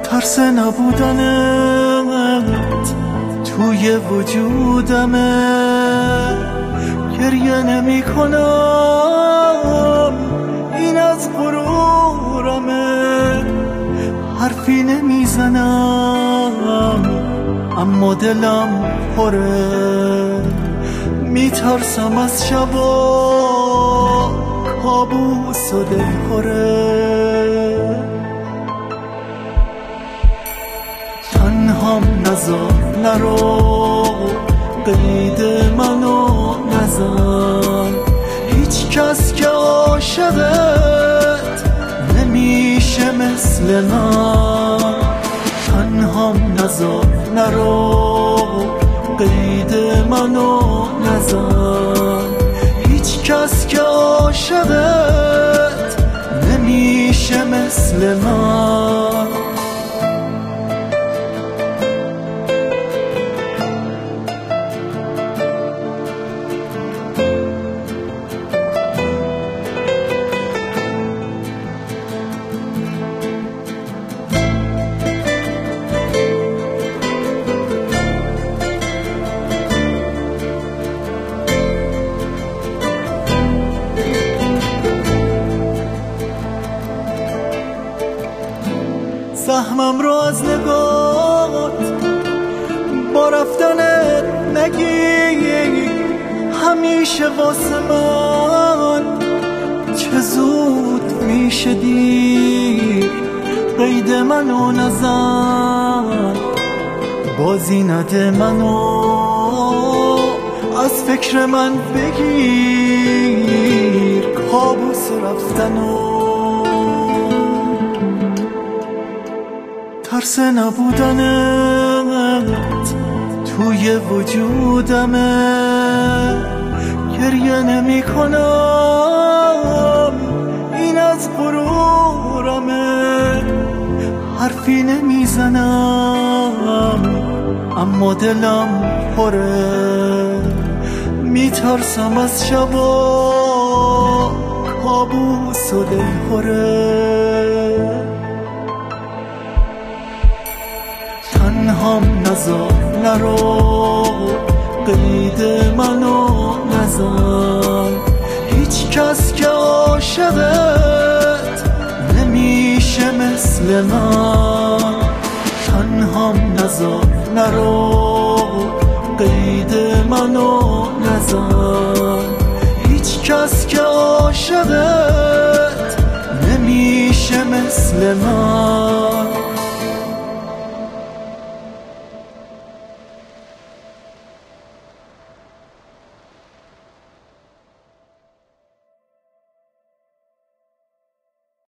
ترس نبودنت توی وجودمه، گریه نمی کنم این از غرورمه، حرفی نمیزنم اما دلم پره، میترسم از شبا کابوس و دلخوره. تنهام نذار نرو، قید منو نزن، هیچ کس که عاشقت نمیشه مثل من. تنهام نذار نرو، قید منو نزن، هیچ کس که عاشقت نمیشه مثل من. زخمم رو از نگات با رفتنت نگی، همیشه واسه من چه زود میشه دیر. قید منو نزن، بازی نده منو از فکر من بگیر، کابوس رفتنو. ترس نبودنت توی وجودمه، گریه نمی کنم این از غرورمه، حرفی نمیزنم اما دلم پره، میترسم از شبا کابوس و دلخوره. تنهام نذار نرو، قید منو نزن، هیچ کس که عاشقت نمیشه مثل من. تنهام نذار نرو، قید منو نزن، هیچ کس که عاشقت نمیشه مثل من.